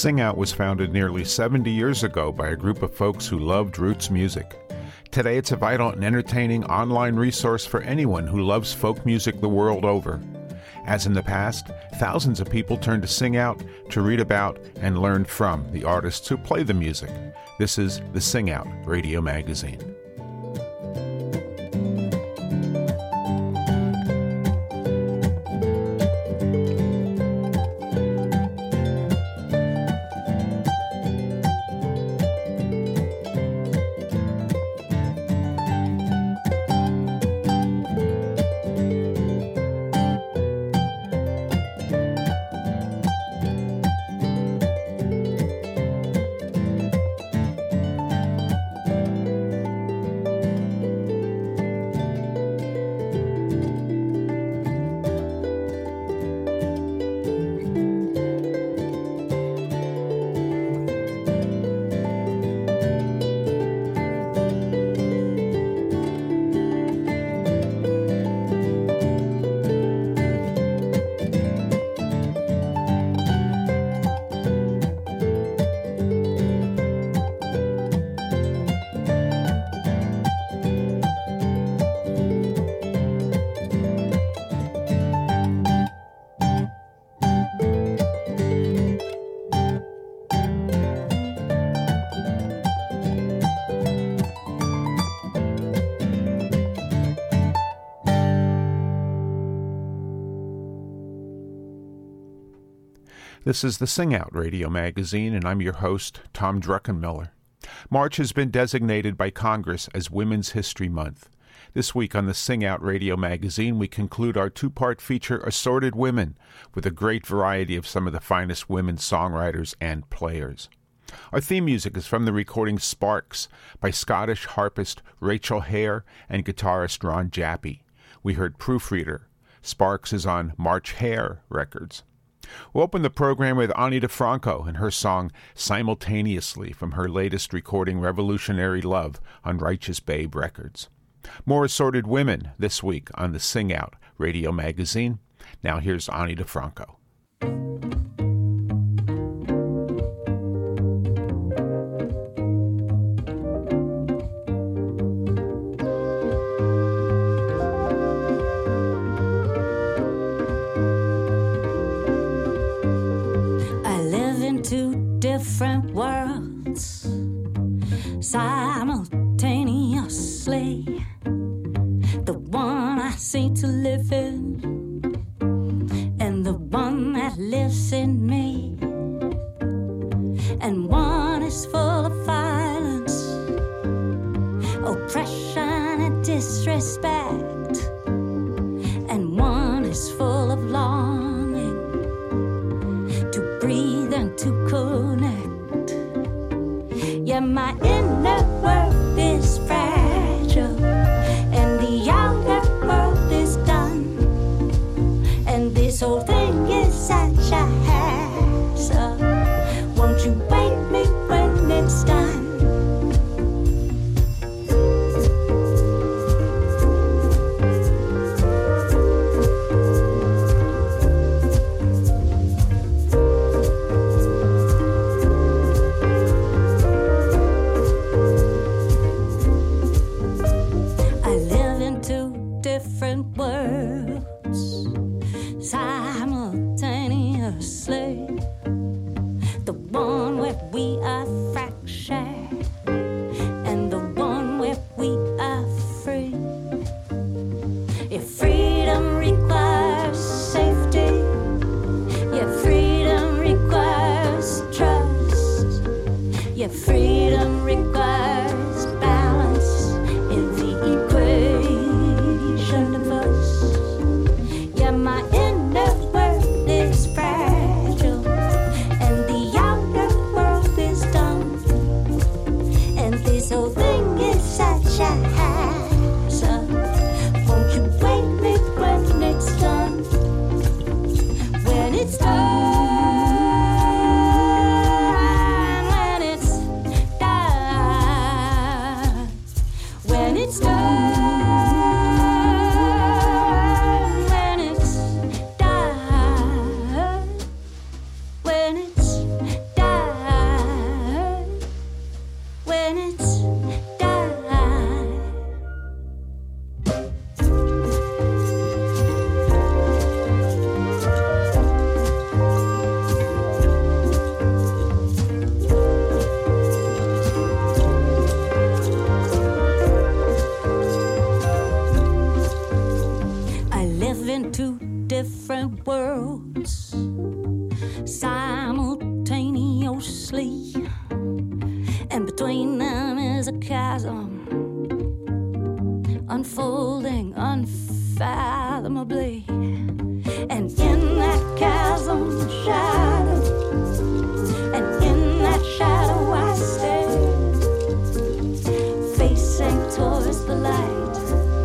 Sing Out was founded nearly 70 years ago by a group of folks who loved roots music. Today it's a vital and entertaining online resource for anyone who loves folk music the world over. As in the past, thousands of people turn to Sing Out to read about and learn from the artists who play the music. This is the Sing Out Radio Magazine. This is the Sing Out Radio Magazine, and I'm your host, Tom Druckenmiller. March has been designated by Congress as Women's History Month. This week on the Sing Out Radio Magazine, we conclude our two-part feature, Assorted Women, with a great variety of some of the finest women songwriters and players. Our theme music is from the recording Sparks by Scottish harpist Rachel Hare and guitarist Ron Jappy. We heard Proofreader. Sparks is on March Hare Records. We'll open the program with Ani DiFranco and her song Simultaneously from her latest recording Revolutionary Love on Righteous Babe Records. More Assorted Women this week on the Sing Out Radio Magazine. Now here's Ani DiFranco. Different worlds simultaneously. The one I seem to live in, and the one that lives in me. And one is full of violence, oppression and disrespect, and one is full of longing to breathe and to connect. Yeah, my inner world is fragile, and the outer world is done, and this whole thing is such a hassle. Won't you wake me when it's done? My inner world is fragile. in two different worlds simultaneously, and between them is a chasm unfolding unfathomably, and in that chasm shadow, and in that shadow I stare, facing towards the light,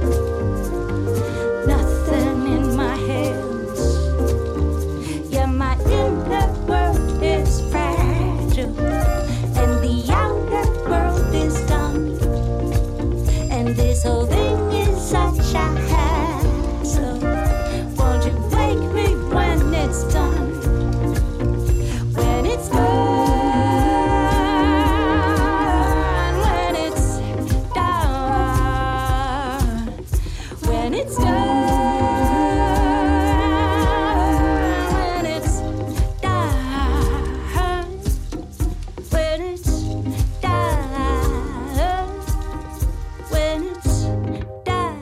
nothing in my hands. Yeah, my inner world is fragile, and the outer world is done, and this whole thing is such a hassle. Won't you wake me when it's done? When it's done, when it's done, when it's done, when it's done, when it's done, when it's done.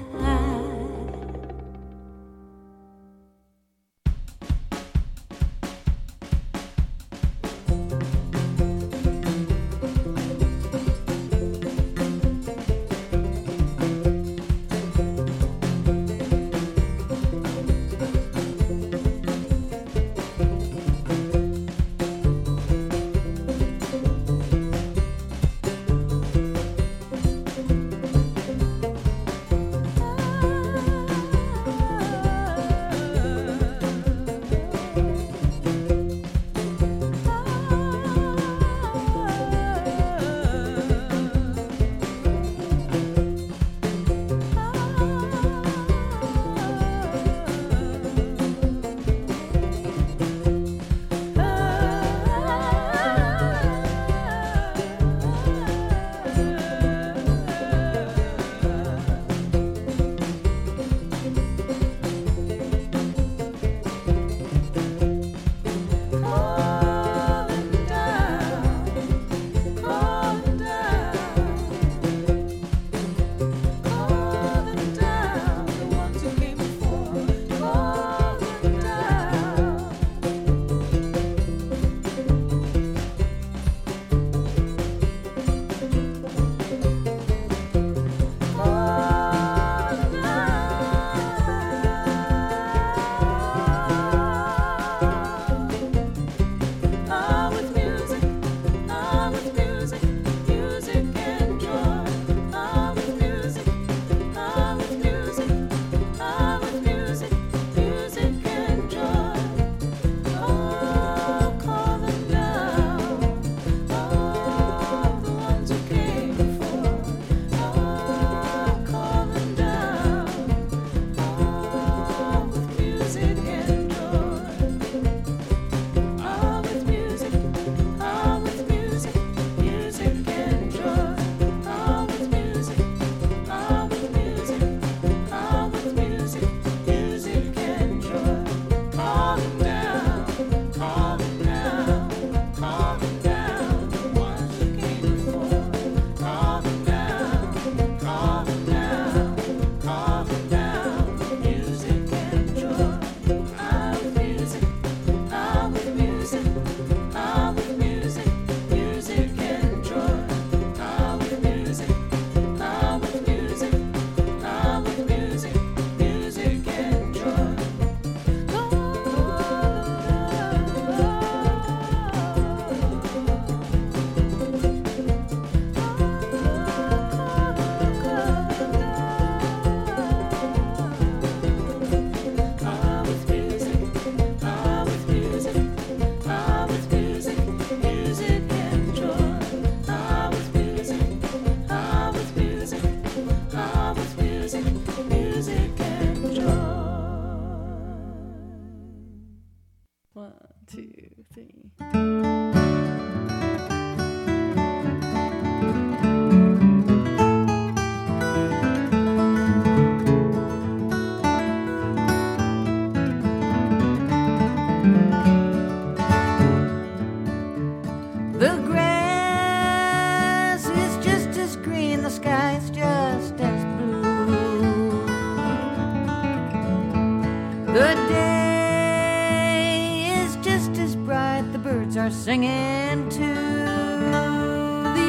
singing to the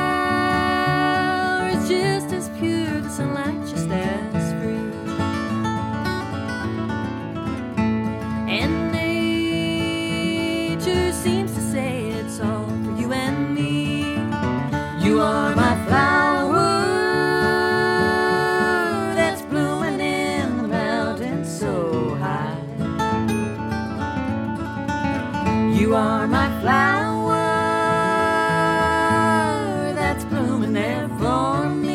air. It's just as pure, the sunlight just as free. And nature seems to say it's all for you and me. You are my flower that's blooming in the mountains so high. You are my flower that's blooming there for me.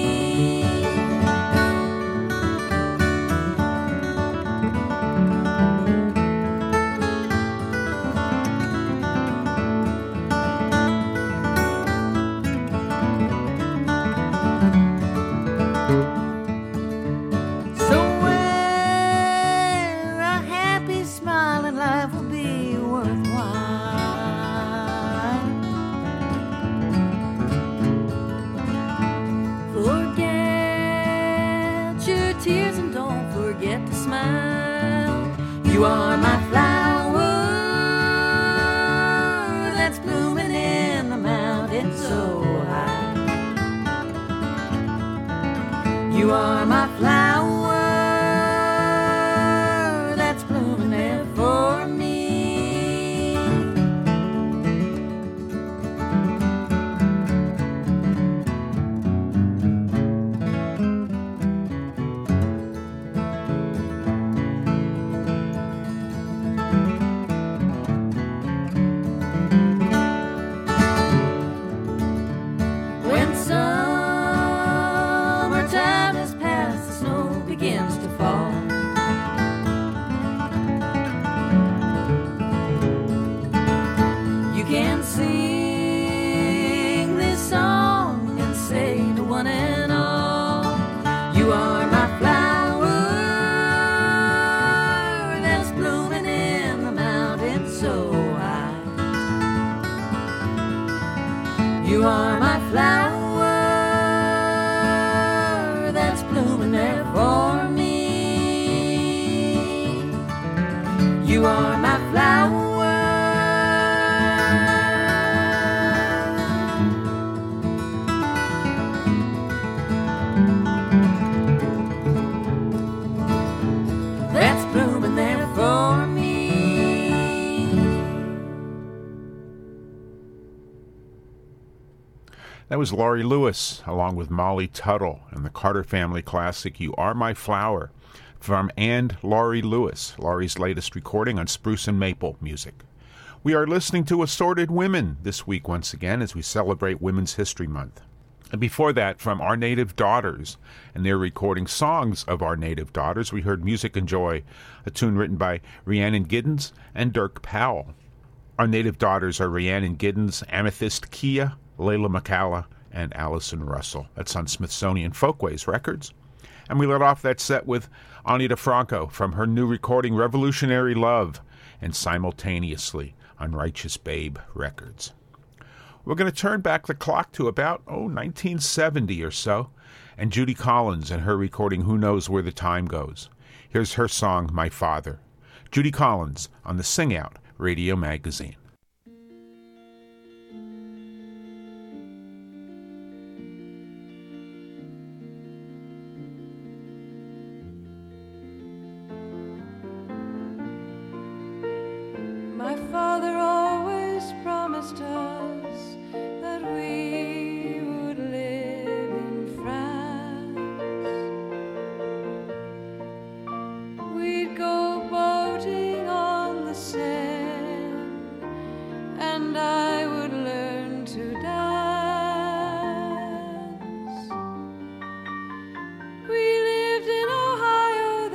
Somewhere a happy smiling life will be worthwhile. Forget your tears and don't forget to smile. You are my flower that's blooming in the mountains so high. You are my flower that's blooming there for me. When summertime is past, the snow begins to fall. You can sing this song and say to one and all, you are my flower that's blooming in the mountains so high. You are my flower that's blooming there for me. You are my flower. That's blooming there for me. That was Laurie Lewis, along with Molly Tuttle, and the Carter Family classic, You Are My Flower, from And Laurie Lewis, Laurie's latest recording on Spruce and Maple Music. We are listening to Assorted Women this week once again as we celebrate Women's History Month. And before that, from Our Native Daughters, and their recording Songs of Our Native Daughters, we heard Music and Joy, a tune written by Rhiannon Giddens and Dirk Powell. Our Native Daughters are Rhiannon Giddens, Amethyst Kia, Layla McCalla, and Allison Russell. That's on Smithsonian Folkways Records. And we let off that set with Ani DeFranco from her new recording Revolutionary Love, and Simultaneously on Righteous Babe Records. We're going to turn back the clock to about 1970 or so, and Judy Collins and her recording Who Knows Where the Time Goes. Here's her song, My Father. Judy Collins on the Sing Out Radio Magazine. My father always promised us that we would live in France. We'd go boating on the Seine, and I would learn to dance. We lived in Ohio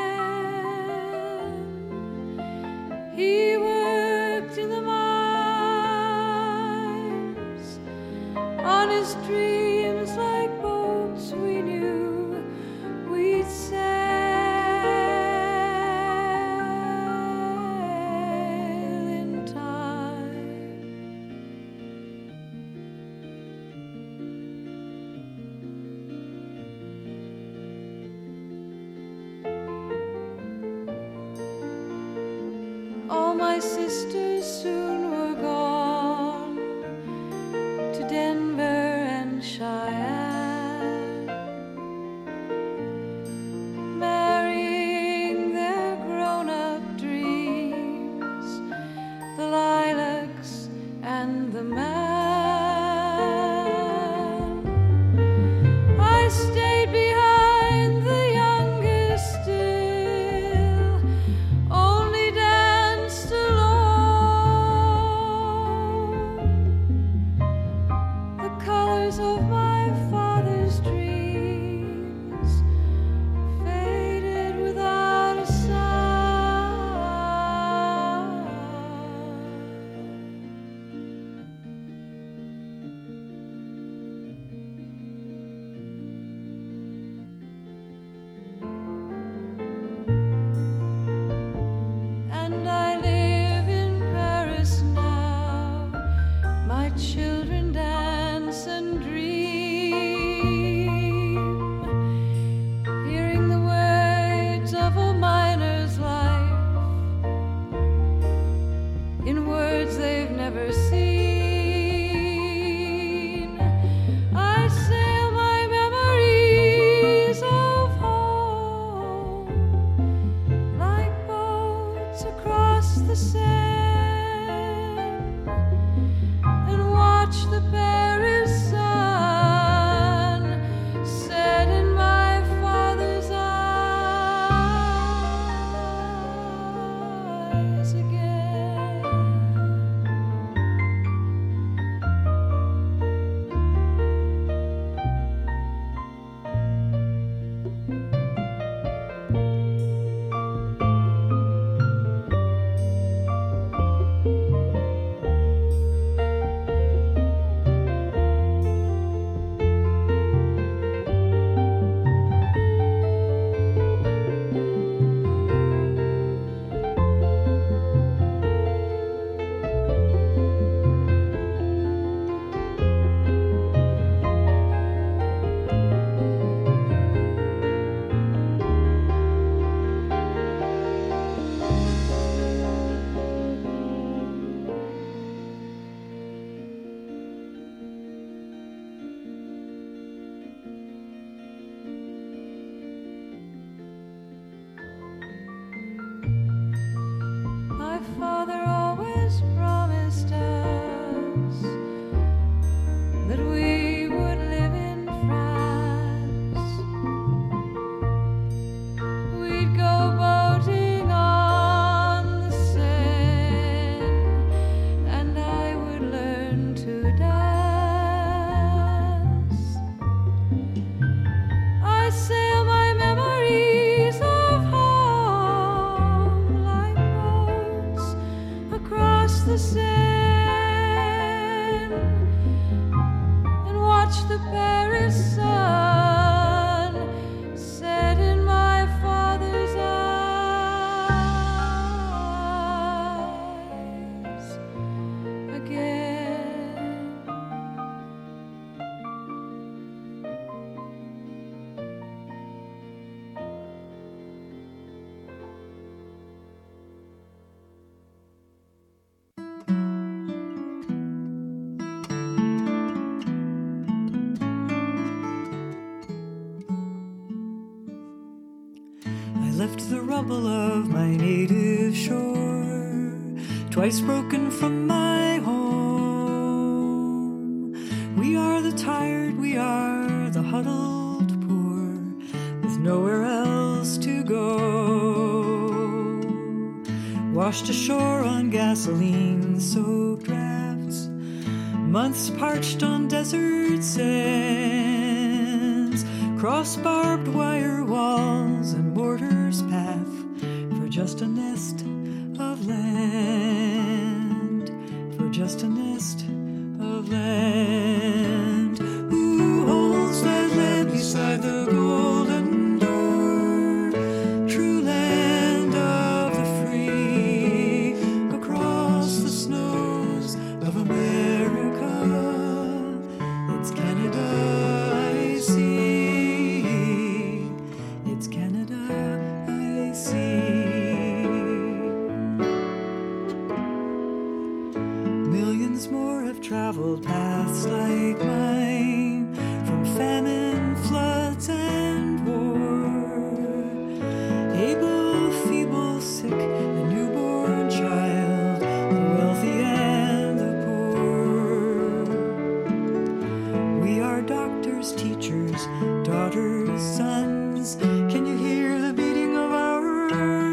then. He worked in the mines. On his dreams like boats we knew we'd sail in time. All my sisters soon were gone. the sand and watch the Paris sun set in my father's eyes again. My father always promised us that we would live in France. We'd go boating on the Seine, and I would learn to dance. I sail my memories of home like boats across the Seine and watch the Paris sun set in my father's eyes again. I left the rubble of my native shore, twice broken from my home. We are the tired, we are the huddled poor, with nowhere else to go. Washed ashore on gasoline-soaked rafts, months parched on desert sands, cross barbed wire walls and mortar's path for just a nest of land, for just a nest of land. Who holds that land beside the golden door? True land of the free, across the snows of America. It's Canada I see. It's Canada I see. Millions more have traveled paths like mine, from famine, floods, and war. Able, feeble, sick, the newborn child, the wealthy and the poor. We are doctors, teachers, daughters, sons. Can you hear the beating of our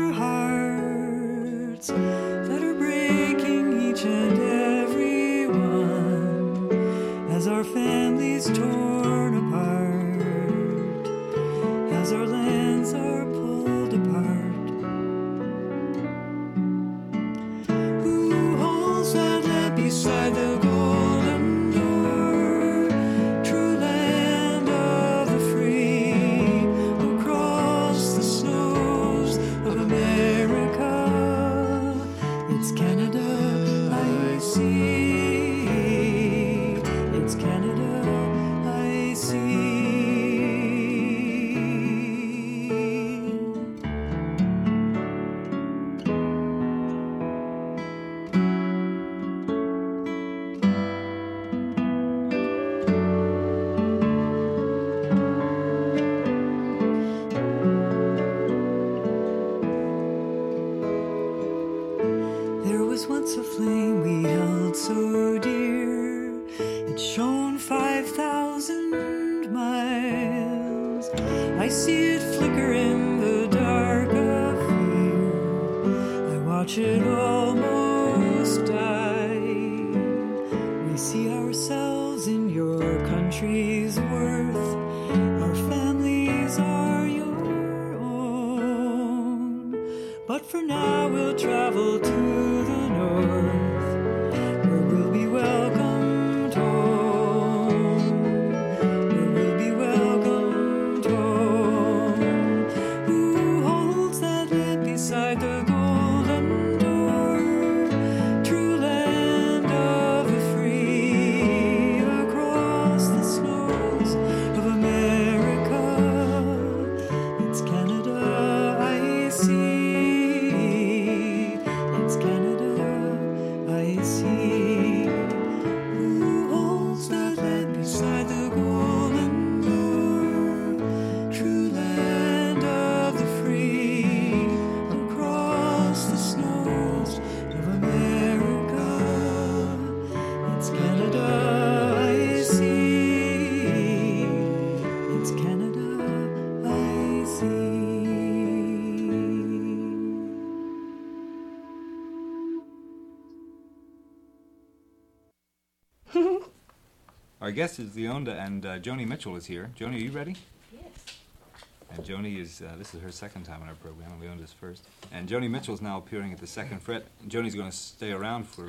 was once a flame we held so dear. It shone 5,000 miles. I see it flicker in the dark of fear. I watch it almost die. We see ourselves in your country's worth. Our families are your own. But for now we'll travel to the north, where we'll be welcomed home. Where we'll be welcomed home. Who holds that lid beside the golden door? True land of the free, across the snows of America. It's Canada I see. It's Canada I see. Who holds that land beside the golden door? True land of the free, across the snows of America. It's Canada I see. It's Canada I see. Our guest is Leonda, and Joni Mitchell is here. Joni, are you ready? Yes. And Joni is, this is her second time on our program, and Leonda's first. And Joni Mitchell is now appearing at the Second Fret. Joni's going to stay around for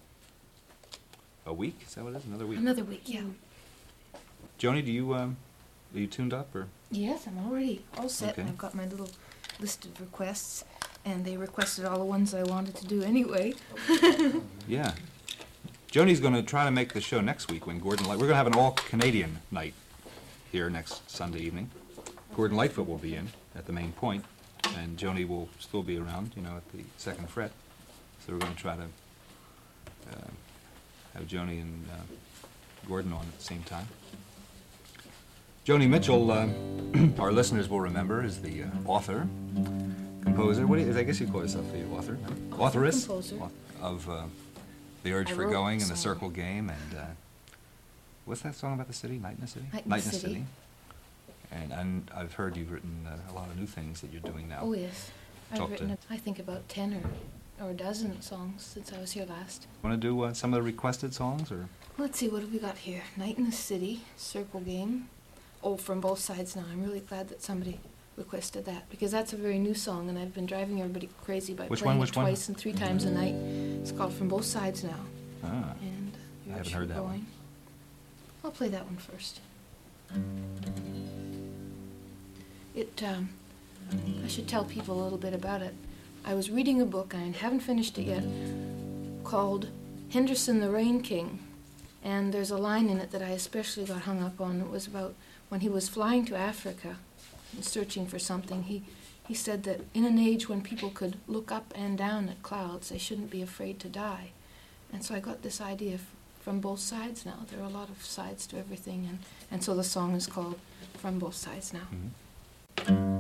a week, is that what it is? Another week? Another week, yeah. Joni, do you, are you tuned up, or? Yes, I'm already all set. Okay. And I've got my little list of requests, and they requested all the ones I wanted to do anyway. Yeah. Joni's going to try to make the show next week when Gordon Light... We're going to have an all-Canadian night here next Sunday evening. Gordon Lightfoot will be in at the main point, and Joni will still be around, you know, at the Second Fret. So we're going to try to have Joni and Gordon on at the same time. Joni Mitchell, our listeners will remember, is the author, composer. What do you, I guess you call yourself the author, authoress Composer. of The Urge I for wrote Going the and The song. Circle Game, and what's that song about the city? Night in the City? Night in the City. And I've heard you've written a lot of new things that you're doing now. Oh, yes. I've Talk written, to- I think, about 10 or a dozen songs since I was here last. Want to do some of the requested songs, or? Let's see, what have we got here? Night in the City, Circle Game. Oh, From Both Sides Now. I'm really glad that somebody requested that, because that's a very new song, and I've been driving everybody crazy by Which playing one, it which one? twice and 3 times a night. It's called From Both Sides Now. Ah, And I haven't heard that one. Going. I'll play that one first. I should tell people a little bit about it. I was reading a book, and I haven't finished it yet, called Henderson the Rain King. And there's a line in it that I especially got hung up on. It was about when he was flying to Africa and searching for something. He said that in an age when people could look up and down at clouds, they shouldn't be afraid to die. And so I got this idea from both sides now. There are a lot of sides to everything, and so the song is called From Both Sides Now. Mhm.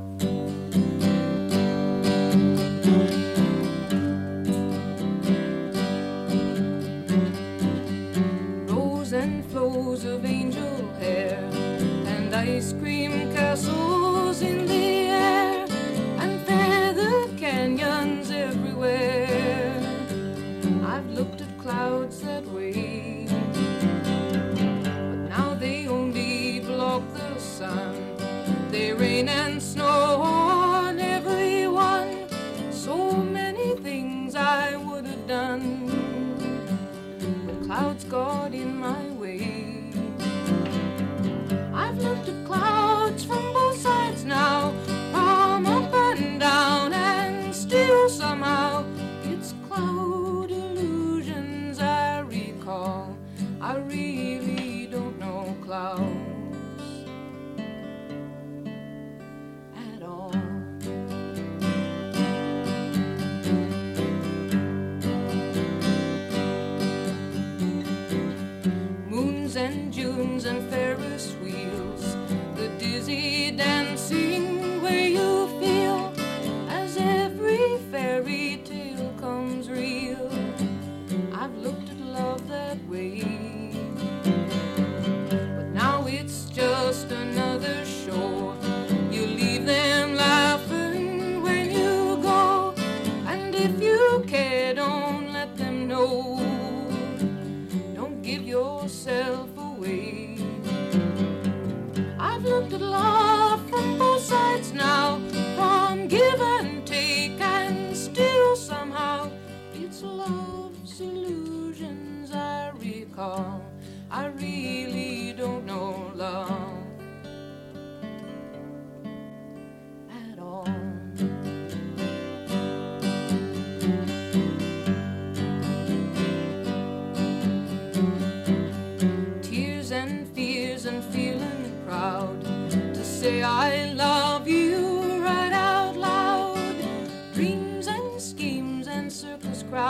Rows and flows of angel hair and ice cream castles in the air and feathered canyons everywhere. I've looked at clouds that way, but now they only block the sun. They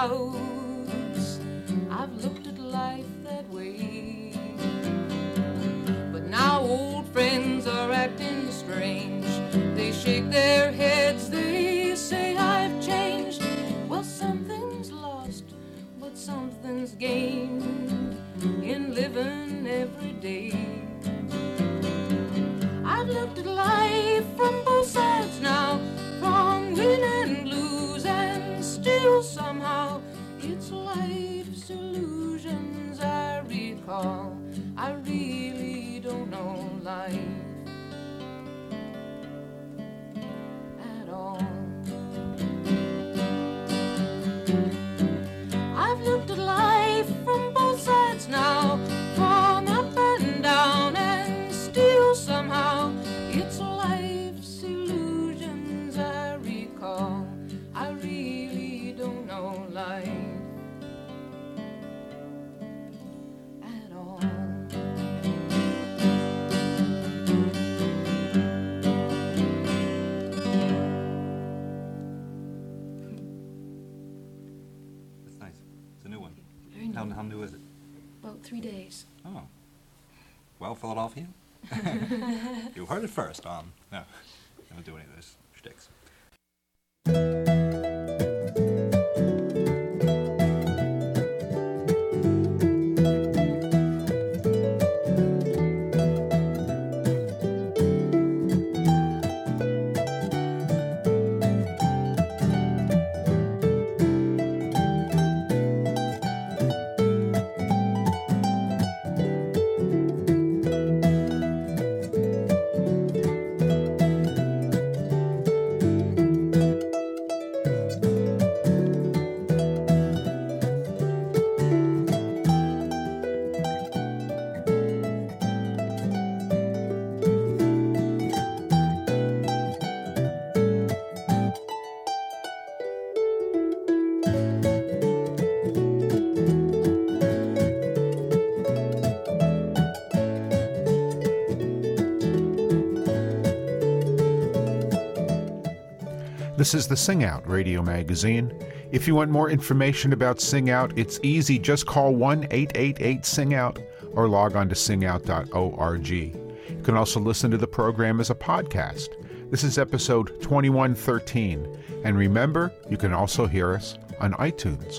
clouds. I've looked at life that way. But now old friends are acting strange. They shake their heads, they say I've changed. Well, something's lost, but something's gained in living every day. I've looked at life from both sides now, from win and lose, and still somehow it's life's illusions I recall. I really don't know life at all. I've looked at life from both sides now, from up and down, and still somehow it's life's illusions I recall. I really don't know life at all. That's nice. It's a new one. Very new. How new is it? About 3 days. Oh. Well, Philadelphia? You heard it first on... No, I don't do any of those shticks. This is the Sing Out radio magazine. If you want more information about Sing Out, it's easy. Just call 1-888-SING-OUT or log on to singout.org. You can also listen to the program as a podcast. This is episode 2113. And remember, you can also hear us on iTunes.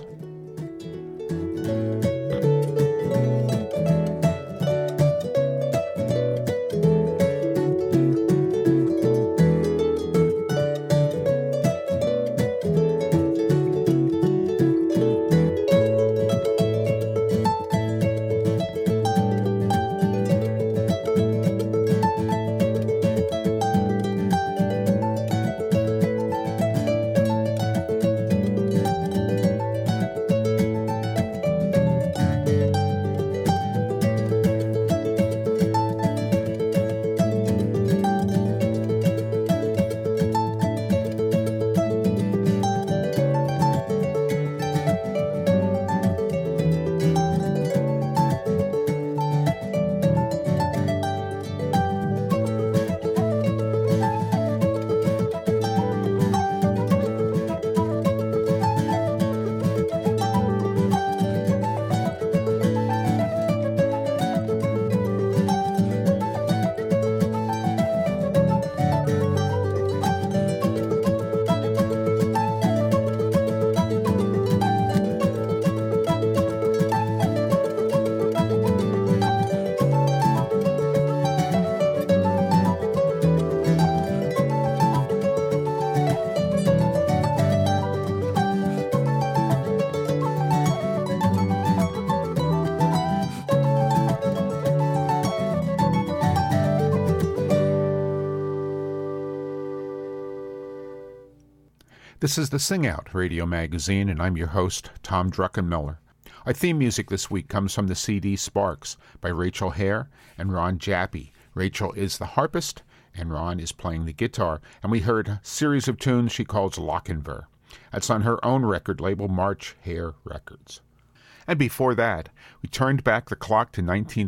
This is the Sing Out radio magazine, and I'm your host, Tom Druckenmiller. Our theme music this week comes from the CD Sparks by Rachel Hare and Ron Jappy. Rachel is the harpist, and Ron is playing the guitar, and we heard a series of tunes she calls Lochinver. That's on her own record label, March Hare Records. And before that, we turned back the clock to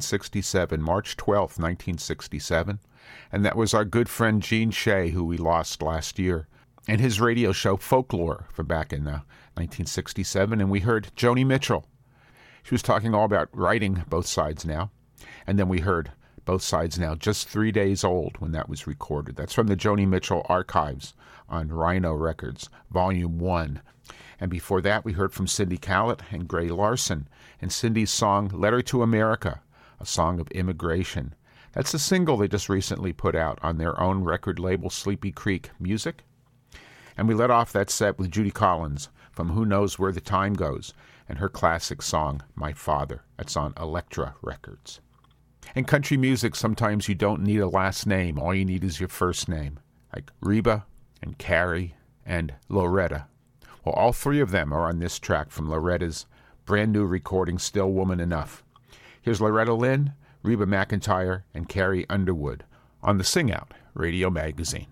1967, March 12th, 1967, and that was our good friend Gene Shea, who we lost last year. and his radio show Folklore from back in 1967, and we heard Joni Mitchell. She was talking all about writing Both Sides Now, and then we heard Both Sides Now, just 3 days old when that was recorded. That's from the Joni Mitchell archives on Rhino Records, Volume 1. And before that, we heard from Cindy Callett and Gray Larson, and Cindy's song Letter to America, a song of immigration. That's a single they just recently put out on their own record label, Sleepy Creek Music. And we let off that set with Judy Collins from Who Knows Where the Time Goes, and her classic song, My Father. That's on Elektra Records. In country music, sometimes you don't need a last name. All you need is your first name, like Reba and Carrie and Loretta. Well, all three of them are on this track from Loretta's brand new recording, Still Woman Enough. Here's Loretta Lynn, Reba McEntire, and Carrie Underwood on the Sing Out Radio Magazine.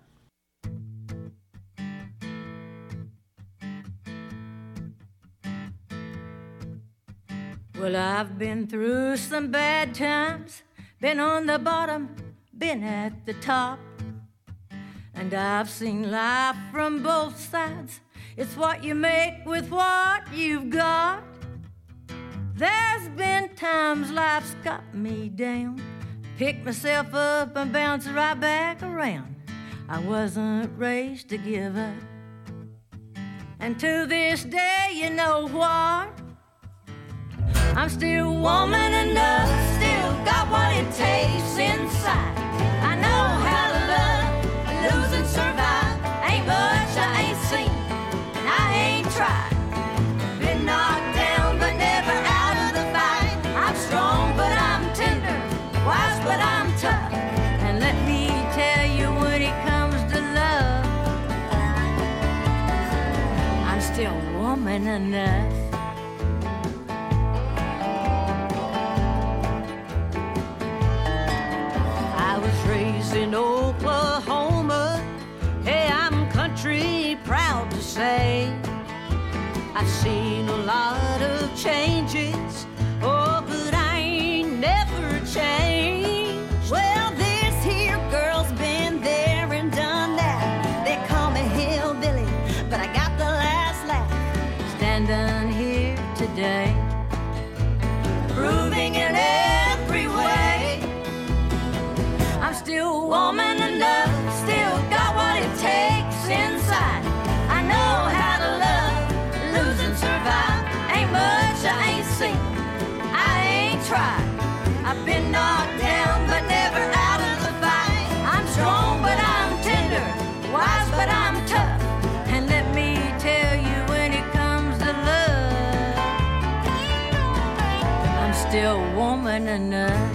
Well, I've been through some bad times, been on the bottom, been at the top. And I've seen life from both sides. It's what you make with what you've got. There's been times life's got me down, pick myself up and bounce right back around. I wasn't raised to give up. And to this day, you know what? I'm still woman enough, still got what it takes inside. I know how to love, lose and survive. Ain't much I ain't seen, and I ain't tried. Been knocked down, but never out of the fight. I'm strong, but I'm tender, wise, but I'm tough. And let me tell you, when it comes to love, I'm still woman enough. In Oklahoma, hey, I'm country proud to say. I've seen a lot of changes, oh, but I ain't never changed. Well, this here girl's been there and done that. They call me hillbilly, but I got the last laugh. Standing here today, proving in every way I'm still woman enough, still got what it takes inside. I know how to love, lose and survive. Ain't much I ain't seen, I ain't tried. I've been knocked down, but never out of the fight. I'm strong, but I'm tender, wise, but I'm tough. And let me tell you, when it comes to love, I'm still woman enough.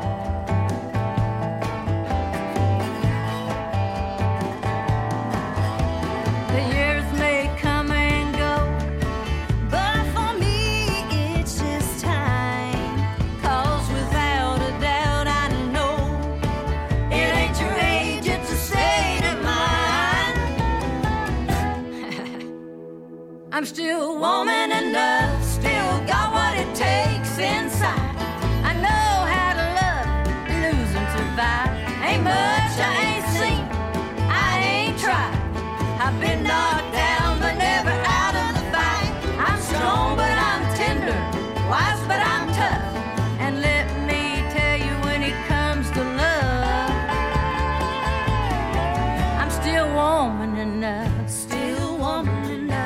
I'm still woman enough, still got what it takes inside. I know how to love, lose and survive. Ain't much I ain't seen, I ain't tried. I've been knocked down, but never out of the fight. I'm strong, but I'm tender, wise, but I'm tough. And let me tell you, when it comes to love, I'm still woman enough, still woman enough.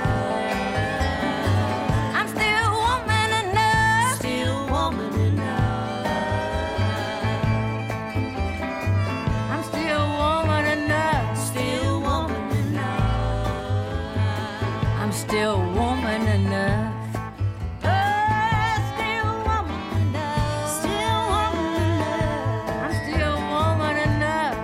Still woman enough. Oh, still woman enough. Still woman enough. I'm still woman enough.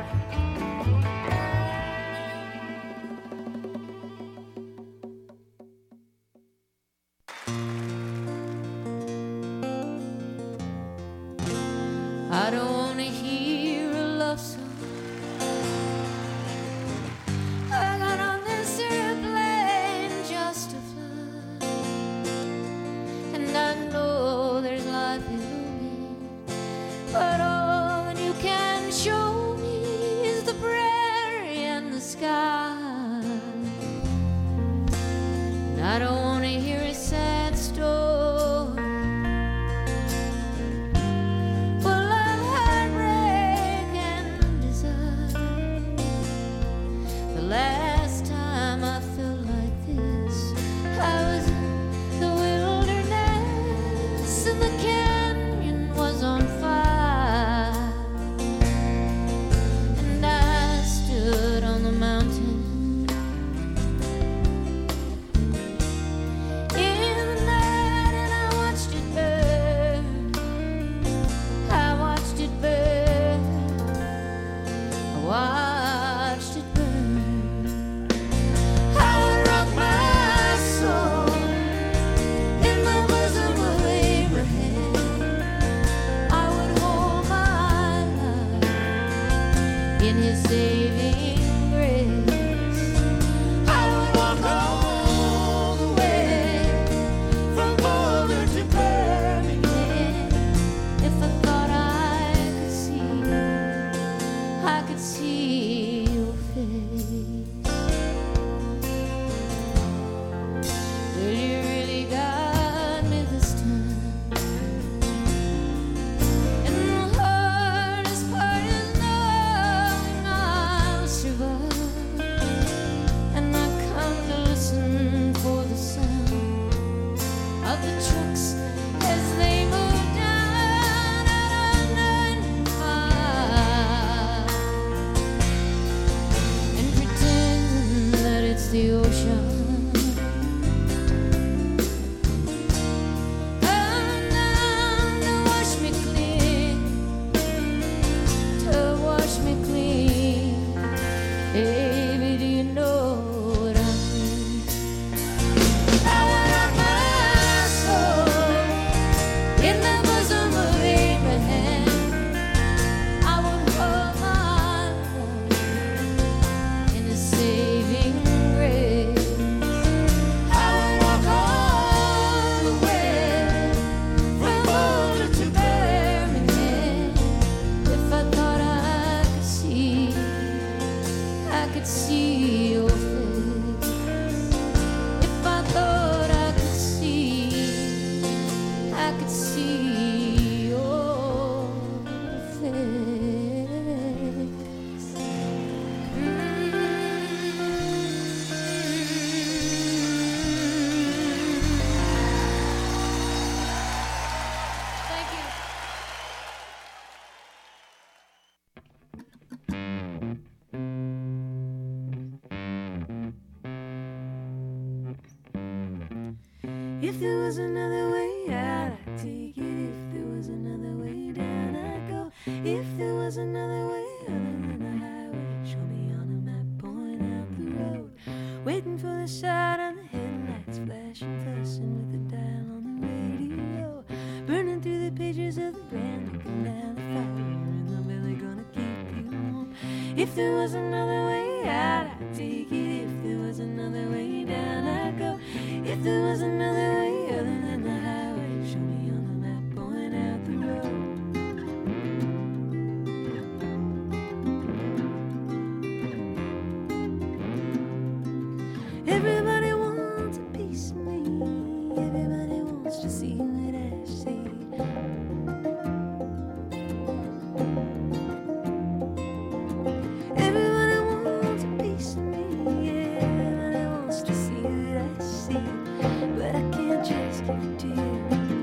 I don't want to hear a love song. I got on this airplane just to fly. I don't want to hear a sad story full of heartbreak and desire. The last time I felt like this, I was in the wilderness and the canyon was on fire, and I stood on the mountain If there was another way out, I'd take it. If there was another way down, I'd go. If there was another way other than the highway, show me on a map, point out the road. Waiting for the sight on the headlights, flashing, fussing with the dial on the radio. Burning through the pages of the brand, looking down the fire in the belly, gonna keep you warm. If there was another way out, I'd take it. If there was another way down, I'd go. If there was another way other than the highway, show me on the map, point out the road. Everybody wants a piece of me. Everybody wants to see what I see. Everybody wants a piece of me. Everybody wants to see what I see. But I can't just give it to you.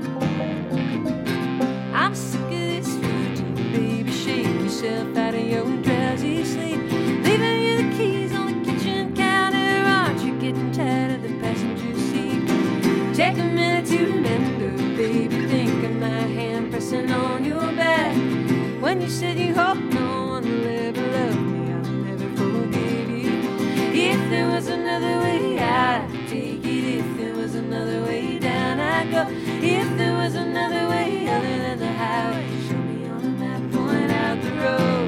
I'm sick of this routine, baby. Shake yourself out of your drowsy sleep. Leaving you the keys on the kitchen counter. Aren't you getting tired of the passenger seat? Take a minute to remember, baby. Think of my hand pressing on your back. When you said you hope no one will ever love me, I'll never forgive you. If there was another way out, I'd take it. If there was another way down, I'd go. If there was another way other than the highway, show me on a map, point out the road.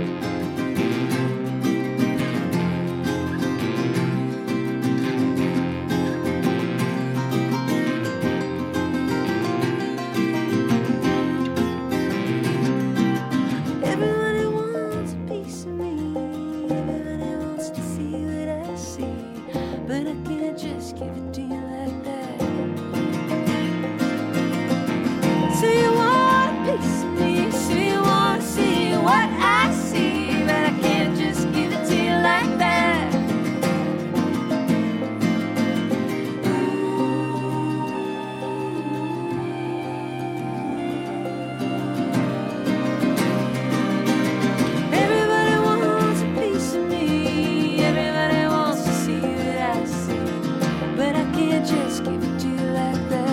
Everybody wants a piece of me. Everybody wants to see what I see. But I can't just give it to you like that. Say you want a piece of me, say you want to see what I see, but I can't just give it to you like that. Everybody wants a piece of me, everybody wants to see what I see, but I can't just give it to you like that.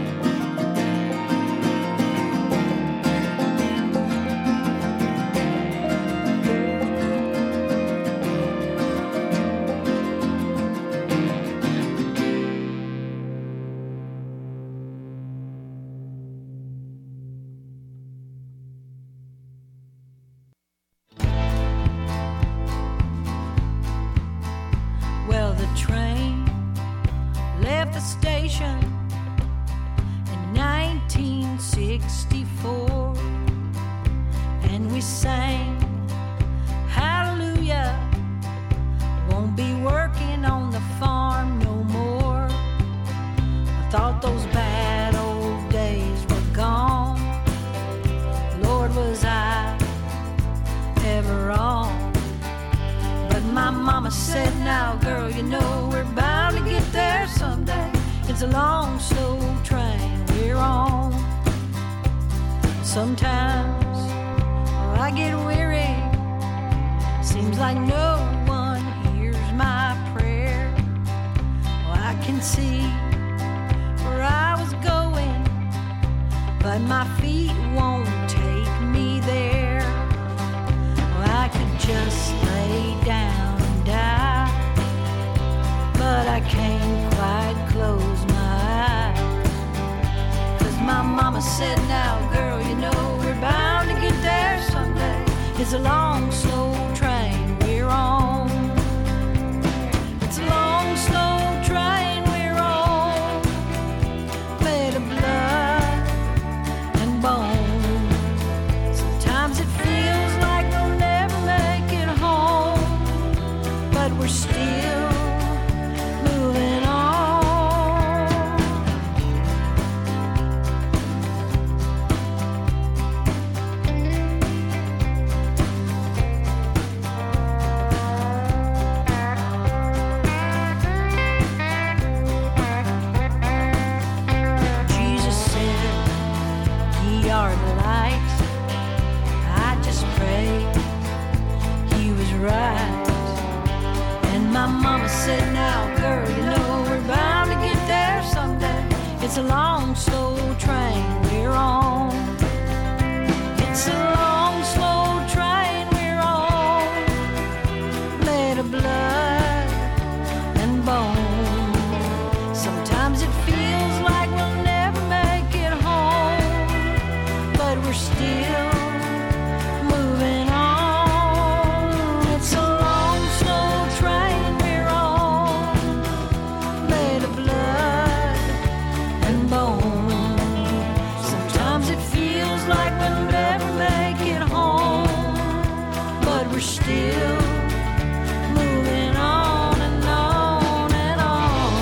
Well, the train left the station in 1964, and we sang hallelujah, won't be working on the farm no more. I thought those bad old days were gone. Lord, was I ever wrong? But my mama said, now girl, you know we're bound to get there someday. It's a long, slow train we're on. Sometimes I get weary, seems like no one hears my prayer. I can see where I was going, but my feet won't take me there. I could just lay down and die, but I can't quite close my eyes. 'Cause my mama said, now girl, you know we're bound to get there someday. It's a long, slow train we're on. It's a long, slow train we're on, made of blood and bone. Sometimes it feels like we'll never make it home, but we're still moving on. Jesus said, ye are the light. I just prayed he was right. And my mama said, now girl, you know we're bound to get there someday. It's a long, slow train we're on. It's a long, slow train we're on, made of blood and bone. Sometimes it feels like we'll never make it home, but we're still moving on. It's a long, slow train we're on, made of blood and bone. Sometimes it feels like we'll never make it home, but we're still moving on and on and on.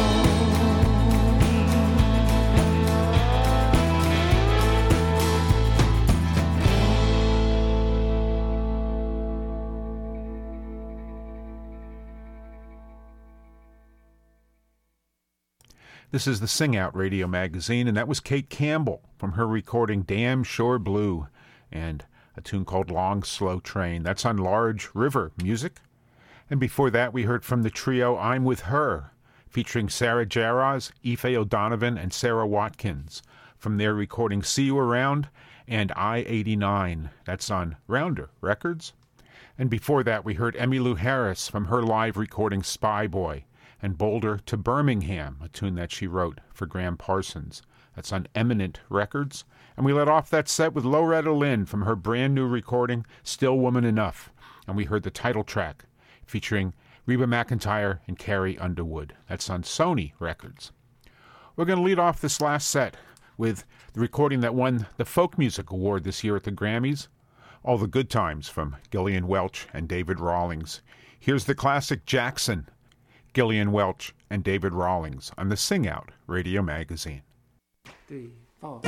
This is the Sing Out Radio magazine, and that was Kate Campbell from her recording Damn Sure Blue and a tune called Long Slow Train. That's on Large River Music. And before that, we heard from the trio I'm With Her, featuring Sarah Jarosz, Aoife O'Donovan, and Sarah Watkins, from their recording See You Around and I-89. That's on Rounder Records. And before that, we heard Emmylou Harris from her live recording Spy Boy and Boulder to Birmingham, a tune that she wrote for Graham Parsons. That's on Eminent Records. And we let off that set with Loretta Lynn from her brand new recording Still Woman Enough. And we heard the title track featuring Reba McEntire and Carrie Underwood. That's on Sony Records. We're going to lead off this last set with the recording that won the Folk Music Award this year at the Grammys, All the Good Times from Gillian Welch and David Rawlings. Here's the classic Jackson, Gillian Welch and David Rawlings on the Sing Out Radio Magazine. 3, 4.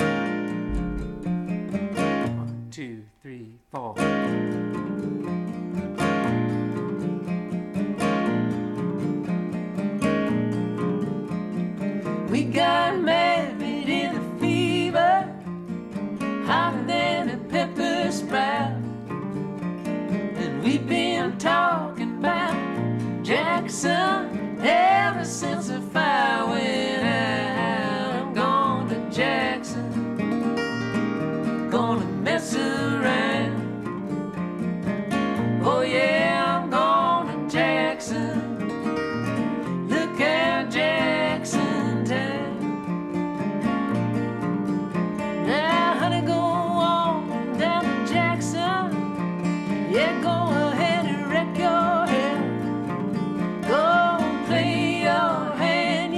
1, 2, 3, 4. We got married in a fever, hotter than a pepper sprout. And we've been talking about Jackson ever since the fire went out. I'm going to Jackson, gonna mess around. Oh yeah, I'm going to Jackson. Look at Jackson town. Now, honey, go on down to Jackson. Yeah, go ahead and wreck your head. Go play your hand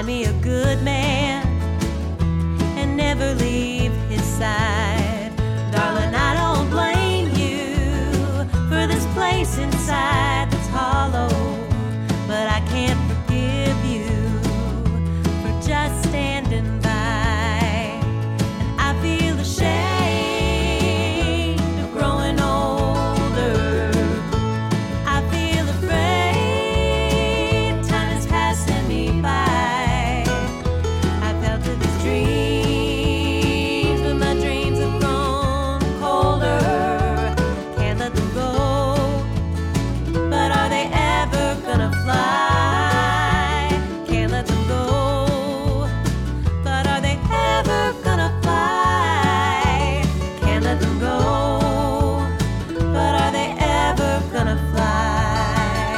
me a good man and never leave his side. Darling, I don't blame you for this place inside that's hollow, but I can't forgive you for just standing by. And I feel ashamed of growing older. I feel afraid time is passing me by. I felt of these dreams, but my dreams have grown colder. Can't let them go. But are they ever gonna fly? Can't let them go. But are they ever gonna fly? Can't let them go. But are they ever gonna fly?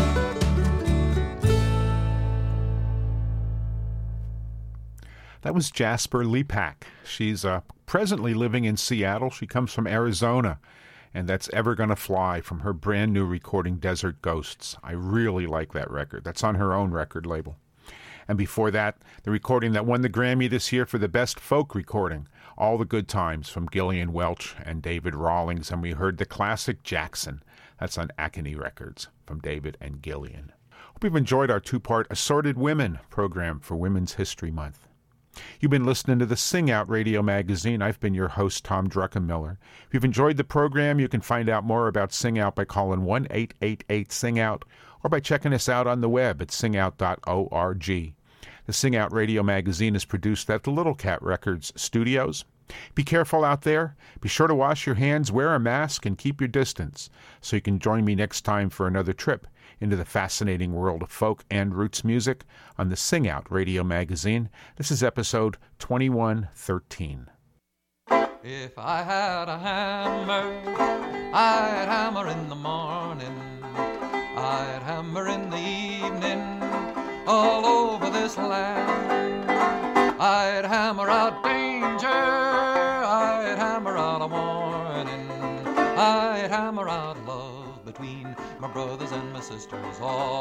That was Jasper Lepak. She's presently living in Seattle. She comes from Arizona, and that's Ever Gonna Fly from her brand new recording, Desert Ghosts. I really like that record. That's on her own record label. And before that, the recording that won the Grammy this year for the best folk recording, All the Good Times from Gillian Welch and David Rawlings. And we heard the classic Jackson. That's on Acony Records from David and Gillian. Hope you've enjoyed our two-part Assorted Women program for Women's History Month. You've been listening to the Sing Out Radio Magazine. I've been your host, Tom Druckenmiller. If you've enjoyed the program, you can find out more about Sing Out by calling 1-888-SING-OUT or by checking us out on the web at singout.org. The Sing Out Radio Magazine is produced at the Little Cat Records studios. Be careful out there. Be sure to wash your hands, wear a mask, and keep your distance so you can join me next time for another trip into the fascinating world of folk and roots music on the Sing Out Radio Magazine. This is episode 2113. If I had a hammer, I'd hammer in the morning, I'd hammer in the evening, all over this land. I'd hammer out danger, I'd hammer out a warning, I'd hammer out love between my brothers and my sisters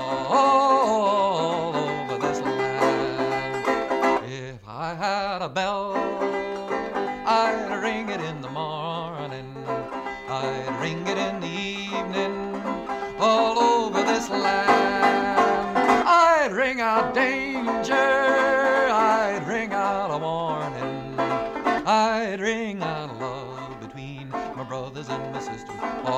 all over this land. If I had a bell, I'd ring it in the morning, I'd ring it in the evening, all over this land. I'd ring out danger, I'd ring out a warning, I'd ring out love between my brothers and my sisters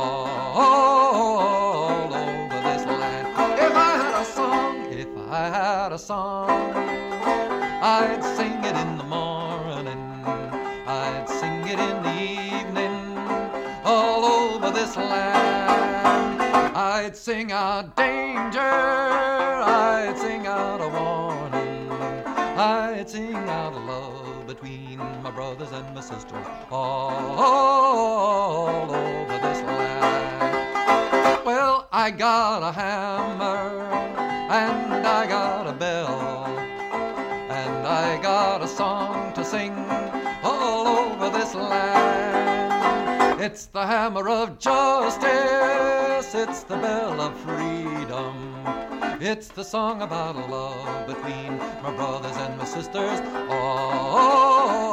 all over this land. If I had a song, I'd sing it in the morning, I'd sing it in the evening, all over this land. I'd sing out danger, I'd sing out a warning, I'd sing out love between my brothers and my sisters all over this land. Well, I got a hammer, and I got a bell, and I got a song to sing all over this land. It's the hammer of justice, it's the bell of freedom, it's the song about love between my brothers and my sisters all